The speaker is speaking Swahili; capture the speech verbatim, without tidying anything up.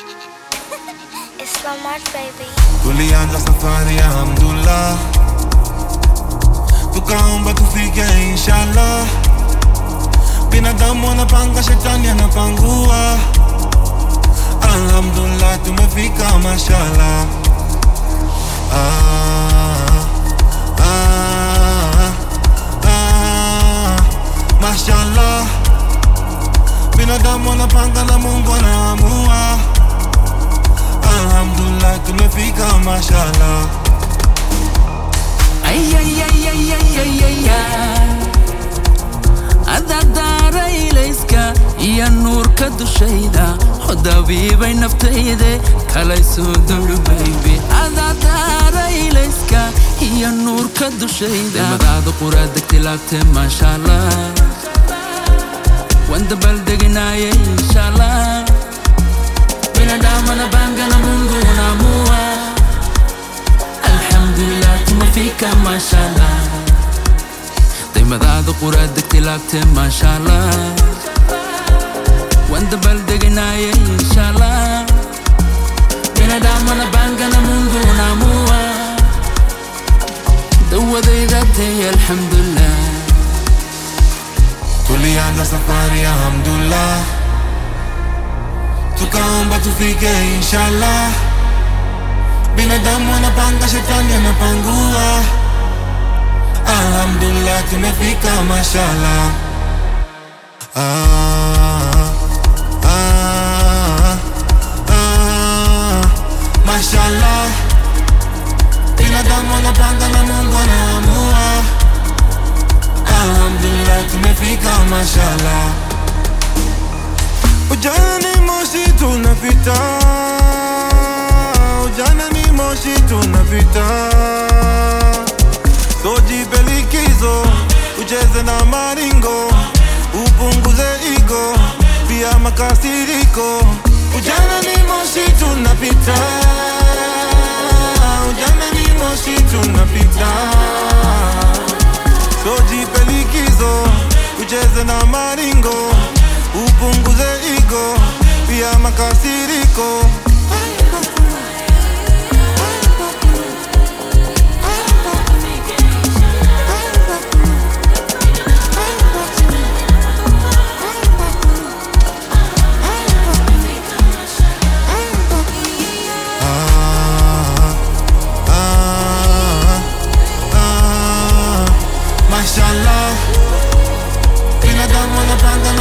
It's Lamar, baby. Tulianza safari ya Alhamdulillah, tukaomba tufike inshallah. Binadamu wanapanga, shetani anapangua. Alhamdulillah tumefika mashallah. Ah, ah, ah, mashallah. Binadamu wanapanga na Mungu anaamua. Alhamdulillah tumefika mashallah. Ay ay ay ay ay ay ay adadara ilayska ya nuurka dushayda hodabiibay naftayde kalayso dulu baby adadara ilayska ya nuurka dushayda madada qurada tilabte mashallah wanda baldegnaye inshallah binadamu na banga na Mungu unaamua. Alhamdulillah tumefika mashallah, daimadada qurada tilabte mashallah wanda baldegnaye inshallah binadamu na banga na Mungu unaamua. Dawadayda tay alhamdulillah. Tulianza safari ya Alhamdulillah, tukaomba tufike inshallah. Binadamu anapanga, shetani anapangua. Alhamdulillah tumefika mashallah. Ah, ah, ah, mashallah. Binadamu anapanga na Mungu anaamua. Alhamdulillah tumefika mashallah. Ujana ni moshi tunapita, ujana ni moshi tunapita. So jipe likizo, ucheze na maringo, upunguze ego, pia makasiriko. Ujana ni moshi tunapita, ujana ni moshi tunapita. So jipe likizo, ucheze na maringo, upunguze ego, pia makasiriko. Ah, ah, ah, mashallah. Binadamu wanapanga